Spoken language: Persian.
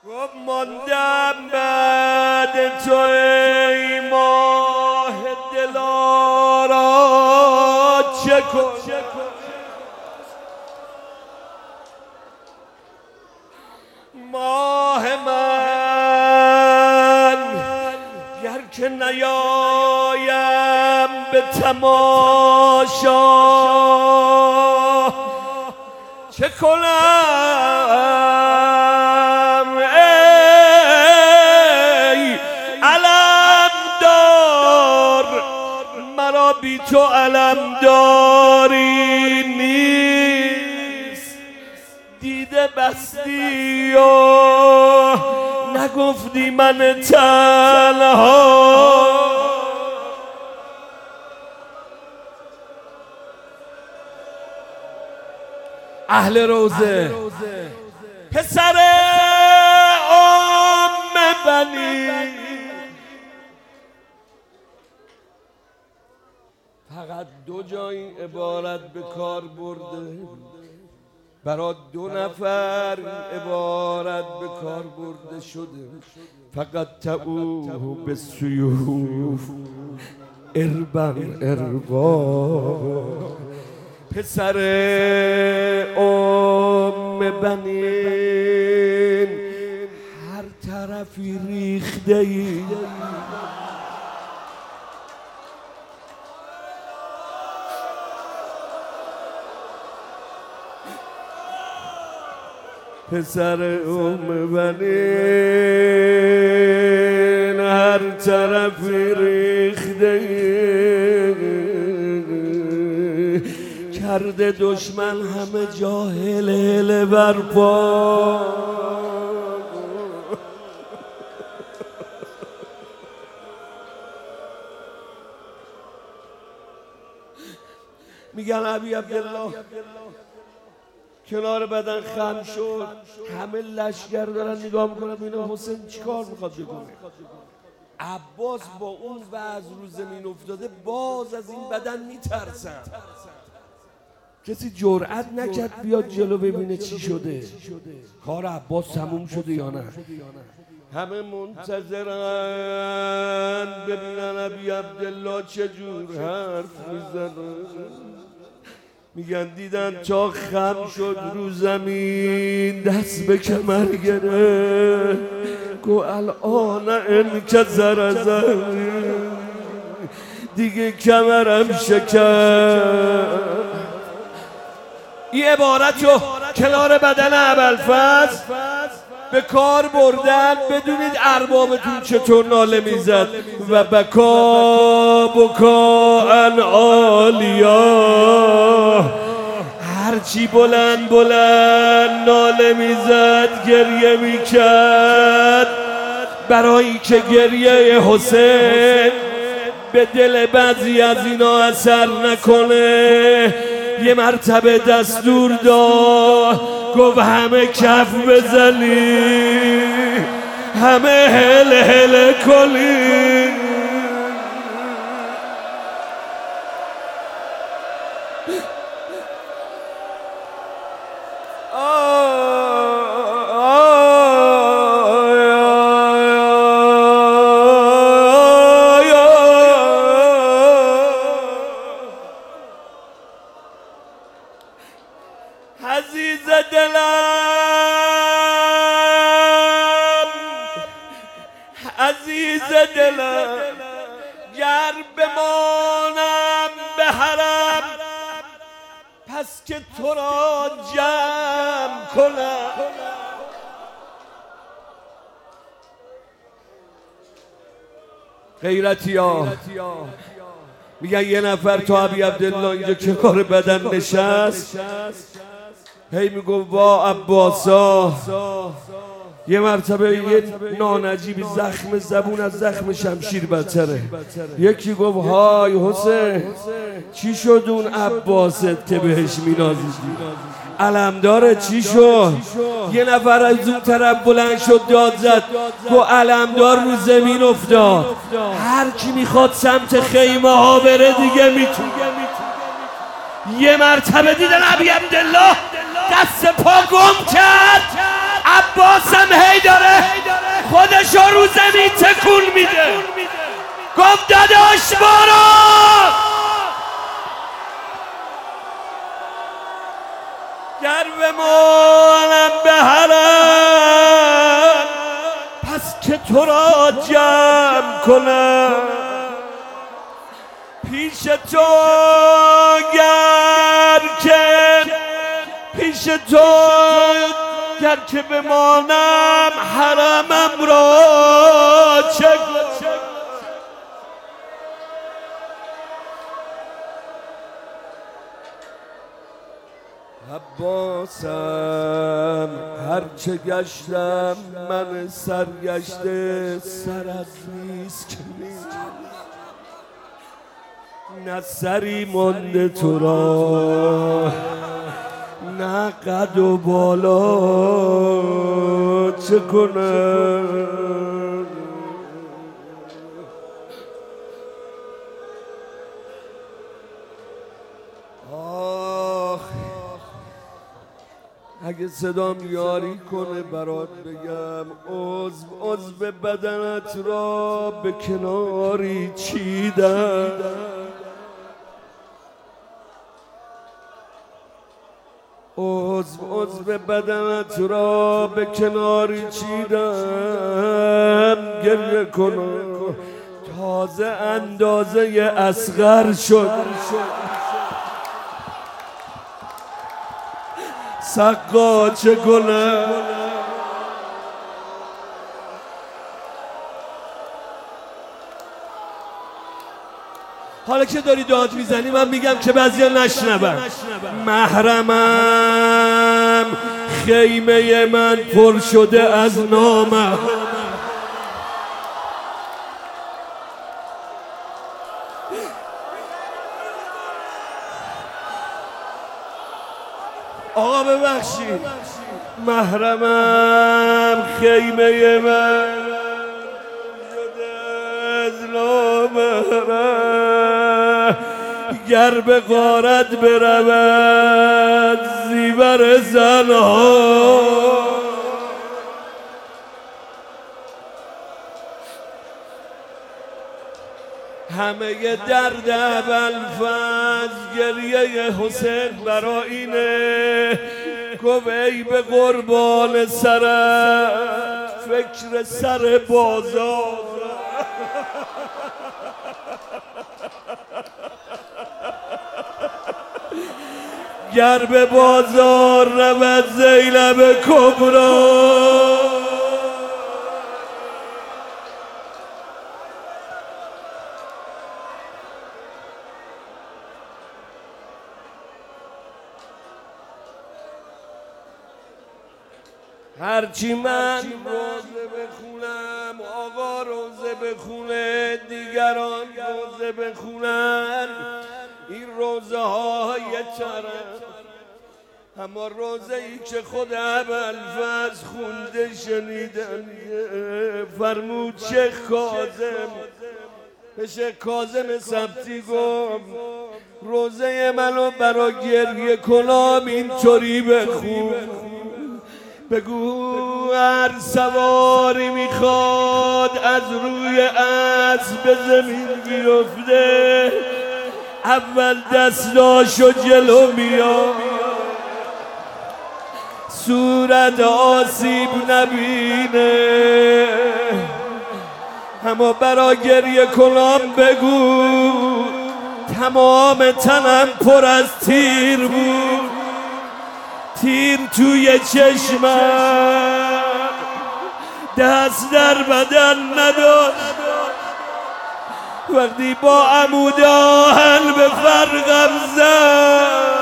گفت ماندم بعد تو ای ماه دلارا چه کن ماه من گر که نیایم به تماشا چه کنم ای علمدار مرا بی تو علمداری نیست دیده بستی و نگفتی من تنها اهل روزه پسر ام بنی فقط دو جای عبارت به کار برده برای دو نفر عبارت به کار برده شده فقط تعوه به سیوف اربن اربا پسر ام بنین هر طرفی ریخته ای پسر ام بنین هر طرفی ریخته ای کرده دشمن همه جا هله برپا میگن ابی عبدالله کنار بدن خم شد همه لشگر دارن نگاه میکنن ببینن حسین چیکار میخواد بکنه عباس با اون وضع رو زمین افتاده باز از این بدن میترسن کسی جرأت نکرد بیاد جلو ببینه چی شده کار عباس تموم شده یا نه همه منتظرن ببینن ابی عبدالله چجور حرف میزنه میگن دیدن تا خم شد رو زمین دست به کمر گره گو الان انکسر ازم دیگه کمرم شکر این عبارتو کنار بدن ابوالفضل به کار بردن بدونید اربابتون چطور ناله میزد و بکا ان عالیا هرچی بلند بلند ناله میزد گریه میکرد برای که گریه حسین به دل بعضی از اینا اثر نکنه یه مرتبه دستور داد گفت همه کف بزنی همه هله کنی عزیز دلم گر بمانم به حرم پس که تو را جمع کنم غیرتی ها میگن یه نفر تو ابی عبدالله اینجا که کار بدن نشست هی میگو وا عباسا یه مرتبه یه نانجیبی زخم زبون از زخم شمشیر بدتره یکی گفت های حسین چی شد اون عباست که بهش مینازیدی علمدار چی شد یه نفر از اون طرف بلند شد داد زد گو علمدار رو زمین افتاد هر کی میخواد سمت خیمه ها بره دیگه میتونه یه مرتبه دیدن ابی عبدالله دست پا گم کرد عباس هم هی داره خودشو رو زمین تکون میده، گفت داداش برو. گر بمانم به حرم پس که تو را جمع کنم، پیش تو گر که بمانم حرمم را چه عباسم هرچه گشتم من سرگشته سر از نیست که نه سری مانده تو را نه قد و بالا چه کنم. آخ اگه صدام یاری کنه برات بگم عضو بدنت را به کناری چیدم، عضو بدنت را به کناری چیدم، گریه کنم تازه اندازه اصغر شد، سقا چه کنم. حالا که داری داد میزنی من میگم که بعضیا نشنون. محرمم خیمه من پر شده از نامم، آقا ببخشید. محرمم خیمه من شده از نامم، گر به غارت برود زیور زنها، همه درد ابوالفضل گریه حسین برا اینه، گفت ای به قربان سرت فکر سر بازار. گر به بازار رود زینب کبرا، هرچی من روزه بخونم آقا روزه بخونه دیگران روزه بخونن، این روزه های چرم، اما روزه ای که خود ابوالفضل خونده شنیدم فرمود شیخ کاظم به شیخ کاظم سبتی گفت روزه منو برا گریه کنم اینطوری بخون، بگو هر سواری میخواد از روی اسب به زمین بیفته اول دستاشو جلو میاد، صورت آسیب نبینه، اما برا گریه کنم بگو تمام تنم پر از تیر بود، تیر توی چشمم دست در بدن نداشت، وقتی با عمود آهن به فرقم زد